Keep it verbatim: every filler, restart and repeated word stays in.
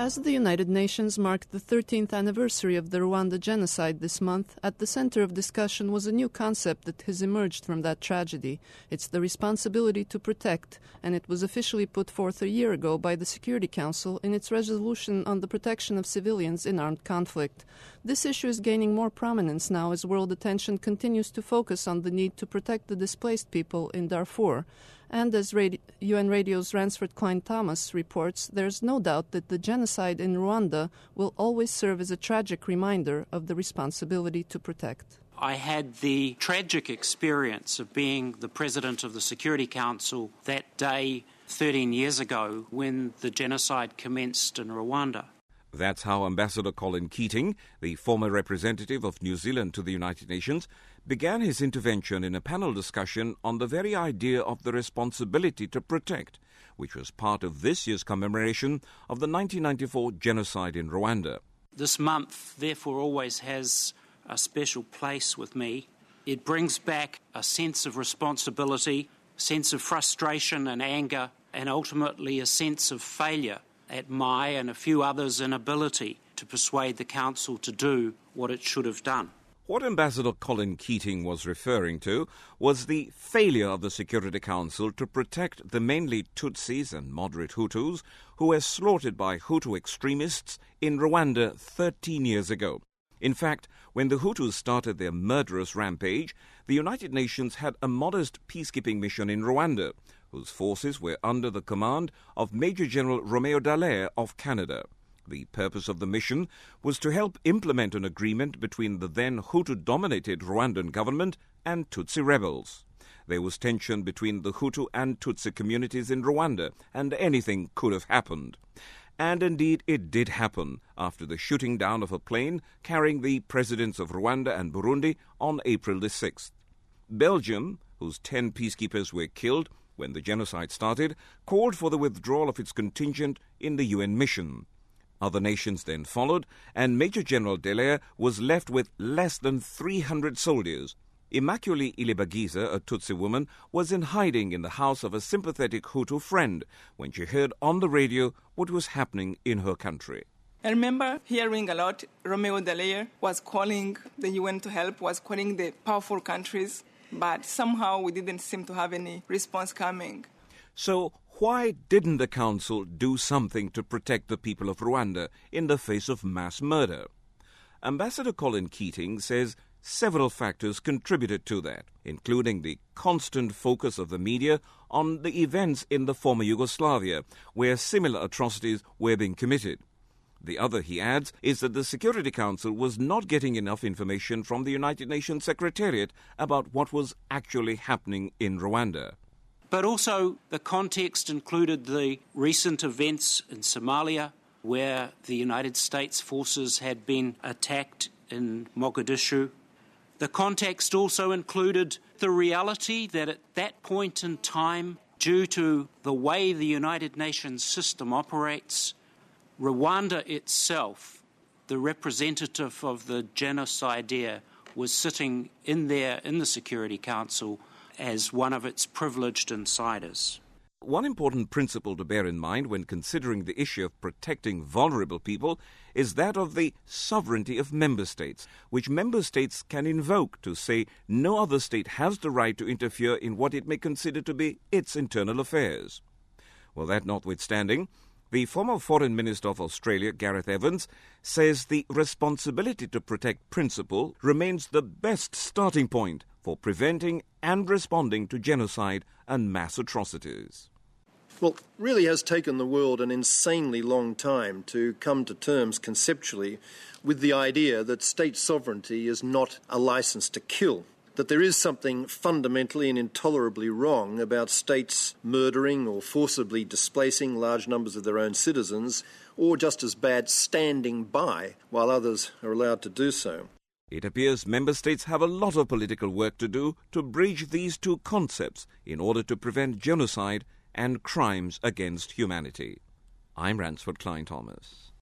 As the United Nations marked the thirteenth anniversary of the Rwanda genocide this month, at the center of discussion was a new concept that has emerged from that tragedy. It's the responsibility to protect, and it was officially put forth a year ago by the Security Council in its resolution on the protection of civilians in armed conflict. This issue is gaining more prominence now as world attention continues to focus on the need to protect the displaced people in Darfur. And as Radio, U N Radio's Ransford Klein-Thomas reports, there's no doubt that the genocide in Rwanda will always serve as a tragic reminder of the responsibility to protect. I had the tragic experience of being the president of the Security Council that day thirteen years ago when the genocide commenced in Rwanda. That's how Ambassador Colin Keating, the former representative of New Zealand to the United Nations, began his intervention in a panel discussion on the very idea of the responsibility to protect, which was part of this year's commemoration of the nineteen ninety-four genocide in Rwanda. This month, therefore, always has a special place with me. It brings back a sense of responsibility, a sense of frustration and anger, and ultimately a sense of failure at my and a few others' inability to persuade the Council to do what it should have done. What Ambassador Colin Keating was referring to was the failure of the Security Council to protect the mainly Tutsis and moderate Hutus who were slaughtered by Hutu extremists in Rwanda thirteen years ago. In fact, when the Hutus started their murderous rampage, the United Nations had a modest peacekeeping mission in Rwanda, whose forces were under the command of Major General Romeo Dallaire of Canada. The purpose of the mission was to help implement an agreement between the then Hutu-dominated Rwandan government and Tutsi rebels. There was tension between the Hutu and Tutsi communities in Rwanda, and anything could have happened. And indeed it did happen after the shooting down of a plane carrying the presidents of Rwanda and Burundi on April the sixth. Belgium, whose ten peacekeepers were killed when the genocide started, called for the withdrawal of its contingent in the U N mission. Other nations then followed, and Major General Dallaire was left with less than three hundred soldiers. Immaculée Ilibagiza, a Tutsi woman, was in hiding in the house of a sympathetic Hutu friend when she heard on the radio what was happening in her country. I remember hearing a lot. Romeo Dallaire was calling the U N to help, was calling the powerful countries, but somehow we didn't seem to have any response coming. So why didn't the Council do something to protect the people of Rwanda in the face of mass murder? Ambassador Colin Keating says several factors contributed to that, including the constant focus of the media on the events in the former Yugoslavia, where similar atrocities were being committed. The other, he adds, is that the Security Council was not getting enough information from the United Nations Secretariat about what was actually happening in Rwanda. But also the context included the recent events in Somalia, where the United States forces had been attacked in Mogadishu. The context also included the reality that at that point in time, due to the way the United Nations system operates, Rwanda itself, the representative of the genocidaire, was sitting in there in the Security Council as one of its privileged insiders. One important principle to bear in mind when considering the issue of protecting vulnerable people is that of the sovereignty of member states, which member states can invoke to say no other state has the right to interfere in what it may consider to be its internal affairs. Well, that notwithstanding, the former Foreign Minister of Australia, Gareth Evans, says the responsibility to protect principle remains the best starting point for preventing and responding to genocide and mass atrocities. Well, it really has taken the world an insanely long time to come to terms conceptually with the idea that state sovereignty is not a license to kill, that there is something fundamentally and intolerably wrong about states murdering or forcibly displacing large numbers of their own citizens, or just as bad, standing by while others are allowed to do so. It appears member states have a lot of political work to do to bridge these two concepts in order to prevent genocide and crimes against humanity. I'm Ransford Klein-Thomas.